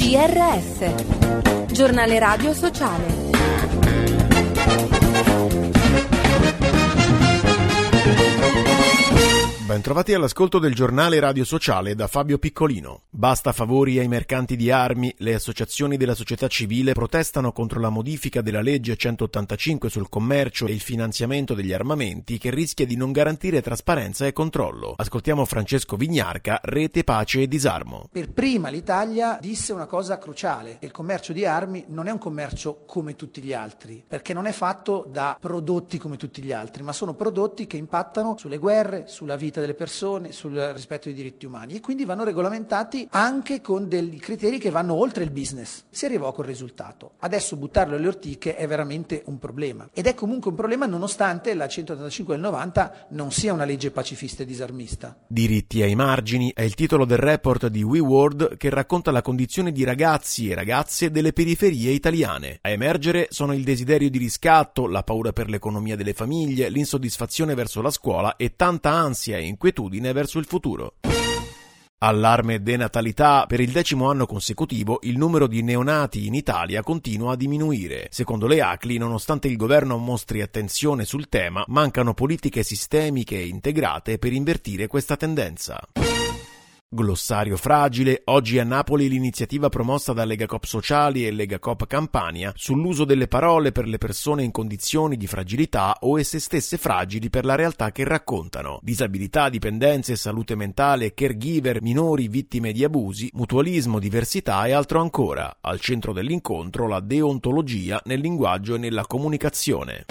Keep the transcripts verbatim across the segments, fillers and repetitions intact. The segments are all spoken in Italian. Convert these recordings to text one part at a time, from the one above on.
G R S, giornale radio sociale. Bentrovati all'ascolto del giornale radio sociale da Fabio Piccolino. Basta favori ai mercanti di armi, le associazioni della società civile protestano contro la modifica della legge centottantacinque sul commercio e il finanziamento degli armamenti che rischia di non garantire trasparenza e controllo. Ascoltiamo Francesco Vignarca, Rete, Pace e Disarmo. Per prima l'Italia disse una cosa cruciale: il commercio di armi non è un commercio come tutti gli altri, perché non è fatto da prodotti come tutti gli altri, ma sono prodotti che impattano sulle guerre, sulla vita delle persone, sul rispetto dei diritti umani, e quindi vanno regolamentati anche con dei criteri che vanno oltre il business. Si arrivò col risultato. Adesso buttarlo alle ortiche è veramente un problema, ed è comunque un problema nonostante la centottantacinque del novanta non sia una legge pacifista e disarmista. Diritti ai margini è il titolo del report di WeWorld che racconta la condizione di ragazzi e ragazze delle periferie italiane. A emergere sono il desiderio di riscatto, la paura per l'economia delle famiglie, l'insoddisfazione verso la scuola e tanta ansia e inquietudine verso il futuro. Allarme denatalità. Per il decimo anno consecutivo il numero di neonati in Italia continua a diminuire. Secondo le A C L I, nonostante il governo mostri attenzione sul tema, mancano politiche sistemiche e integrate per invertire questa tendenza. Glossario fragile. Oggi a Napoli l'iniziativa promossa da Legacoop Sociali e Legacoop Campania sull'uso delle parole per le persone in condizioni di fragilità o esse stesse fragili per la realtà che raccontano. Disabilità, dipendenze, salute mentale, caregiver, minori vittime di abusi, mutualismo, diversità e altro ancora. Al centro dell'incontro la deontologia nel linguaggio e nella comunicazione.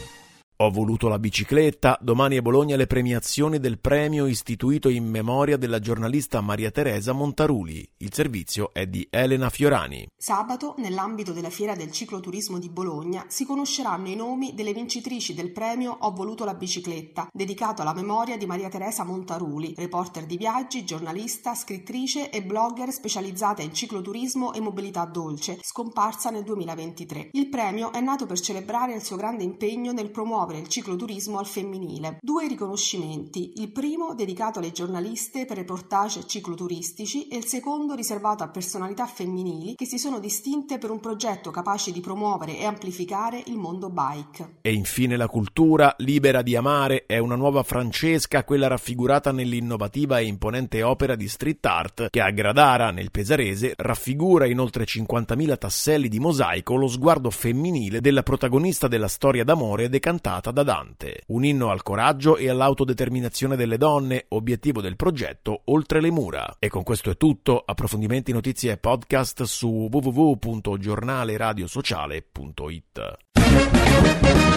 Ho voluto la bicicletta. Domani a Bologna le premiazioni del premio istituito in memoria della giornalista Maria Teresa Montaruli. Il servizio è di Elena Fiorani. Sabato, nell'ambito della Fiera del Cicloturismo di Bologna, si conosceranno i nomi delle vincitrici del premio Ho voluto la bicicletta, dedicato alla memoria di Maria Teresa Montaruli, reporter di viaggi, giornalista, scrittrice e blogger specializzata in cicloturismo e mobilità dolce, scomparsa nel duemilaventitré. Il premio è nato per celebrare il suo grande impegno nel promuovere il cicloturismo al femminile. Due riconoscimenti, il primo dedicato alle giornaliste per reportage cicloturistici e il secondo riservato a personalità femminili che si sono distinte per un progetto capace di promuovere e amplificare il mondo bike. E infine la cultura. Libera di amare è una nuova Francesca, quella raffigurata nell'innovativa e imponente opera di street art che a Gradara, nel Pesarese, raffigura in oltre cinquantamila tasselli di mosaico lo sguardo femminile della protagonista della storia d'amore decantata da Dante. Un inno al coraggio e all'autodeterminazione delle donne, obiettivo del progetto Oltre le mura. E con questo è tutto. Approfondimenti, notizie e podcast su w w w punto giornale radio sociale punto i t.